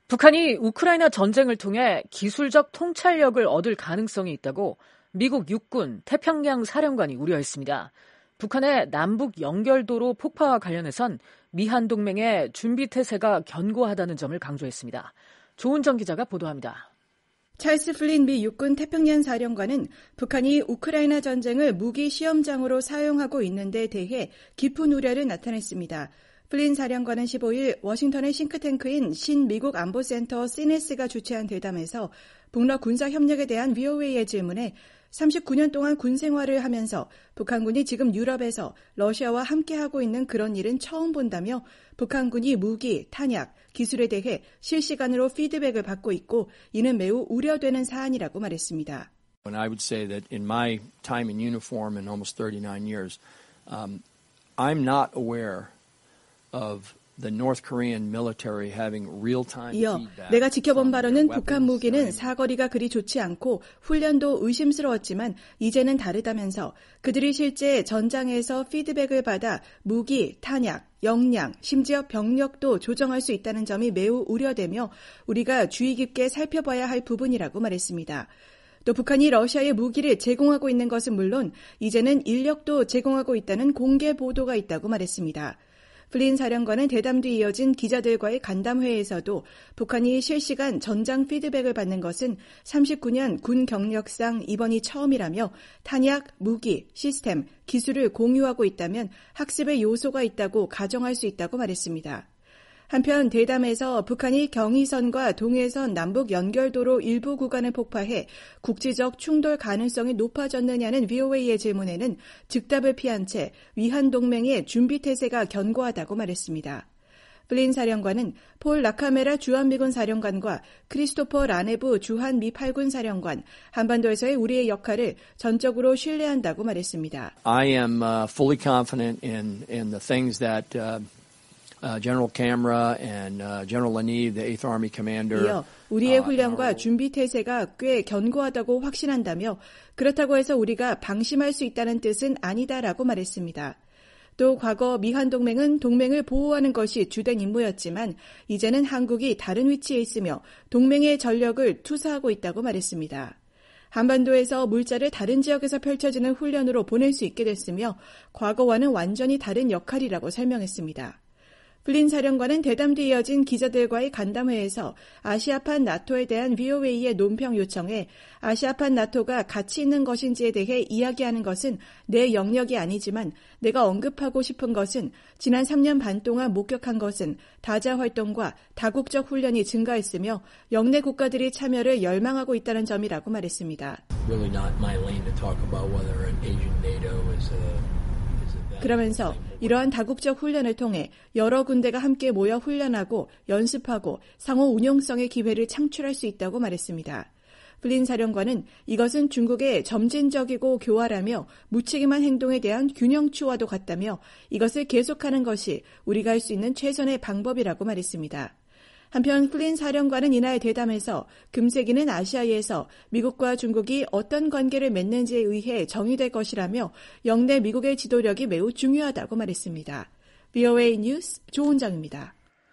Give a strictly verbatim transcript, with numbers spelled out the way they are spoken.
북한이 우크라이나 전쟁을 통해 기술적 통찰력을 얻을 가능성이 있다고 미국 육군 태평양 사령관이 우려했습니다. 북한의 남북 연결도로 폭파와 관련해선 미한 동맹의 준비 태세가 견고하다는 점을 강조했습니다. 조은정 기자가 보도합니다. 찰스 플린 미 육군 태평양 사령관은 북한이 우크라이나 전쟁을 무기 시험장으로 사용하고 있는 데 대해 깊은 우려를 나타냈습니다. 플린 사령관은 십오일 워싱턴의 싱크탱크인 신미국 안보센터 시네스가 주최한 대담에서 북러 군사협력에 대한 브이오에이의 질문에 삼십구 년 동안 군 생활을 하면서 북한군이 지금 유럽에서 러시아와 함께하고 있는 그런 일은 처음 본다며 북한군이 무기, 탄약, 기술에 대해 실시간으로 피드백을 받고 있고 이는 매우 우려되는 사안이라고 말했습니다. And I would say that in my time in uniform in almost thirty-nine years, um, I'm not aware of the North Korean military having real-time 이어 feedback. 내가 지켜본 바로는 북한 무기는 사거리가 그리 좋지 않고 훈련도 의심스러웠지만 이제는 다르다면서 그들이 실제 전장에서 피드백을 받아 무기, 탄약, 역량, 심지어 병력도 조정할 수 있다는 점이 매우 우려되며 우리가 주의 깊게 살펴봐야 할 부분이라고 말했습니다. 또 북한이 러시아에 무기를 제공하고 있는 것은 물론 이제는 인력도 제공하고 있다는 공개 보도가 있다고 말했습니다. 플린 사령관은 대담 뒤 이어진 기자들과의 간담회에서도 북한이 실시간 전장 피드백을 받는 것은 삼십구 년 군 경력상 이번이 처음이라며 탄약, 무기, 시스템, 기술을 공유하고 있다면 학습의 요소가 있다고 가정할 수 있다고 말했습니다. 한편 대담에서 북한이 경의선과 동해선 남북 연결도로 일부 구간을 폭파해 국지적 충돌 가능성이 높아졌느냐는 브이오에이의 질문에는 즉답을 피한 채 위한 동맹의 준비 태세가 견고하다고 말했습니다. 플린 사령관은 폴 라카메라 주한미군 사령관과 크리스토퍼 라네브 주한 미 팔 군 사령관, 한반도에서의 우리의 역할을 전적으로 신뢰한다고 말했습니다. I am uh, fully confident in, in the things that uh, Uh, General Camera and uh, General Laniv, the eighth Army Commander. 이어 우리의 훈련과 준비 태세가 꽤 견고하다고 확신한다며 그렇다고 해서 우리가 방심할 수 있다는 뜻은 아니다라고 말했습니다. 또 과거 미한 동맹은 동맹을 보호하는 것이 주된 임무였지만 이제는 한국이 다른 위치에 있으며 동맹의 전력을 투사하고 있다고 말했습니다. 한반도에서 물자를 다른 지역에서 펼쳐지는 훈련으로 보낼 수 있게 됐으며 과거와는 완전히 다른 역할이라고 설명했습니다. 플린 사령관은 대담 뒤 이어진 기자들과의 간담회에서 아시아판 나토에 대한 브이오에이의 논평 요청에 아시아판 나토가 가치 있는 것인지에 대해 이야기하는 것은 내 영역이 아니지만 내가 언급하고 싶은 것은 지난 삼 년 반 동안 목격한 것은 다자 활동과 다국적 훈련이 증가했으며 영내 국가들이 참여를 열망하고 있다는 점이라고 말했습니다. Really not my lane to talk about whether an Asian NATO is a 그러면서 이러한 다국적 훈련을 통해 여러 군대가 함께 모여 훈련하고 연습하고 상호 운용성의 기회를 창출할 수 있다고 말했습니다. 플린 사령관은 이것은 중국의 점진적이고 교활하며 무책임한 행동에 대한 균형추와도 같다며 이것을 계속하는 것이 우리가 할 수 있는 최선의 방법이라고 말했습니다. 한편 플린 사령관은 이날 대담에서 금세기는 아시아에서 미국과 중국이 어떤 관계를 맺는지에 의해 정의될 것이라며 영내 미국의 지도력이 매우 중요하다고 말했습니다. 브이오에이 뉴스 조은정입니다.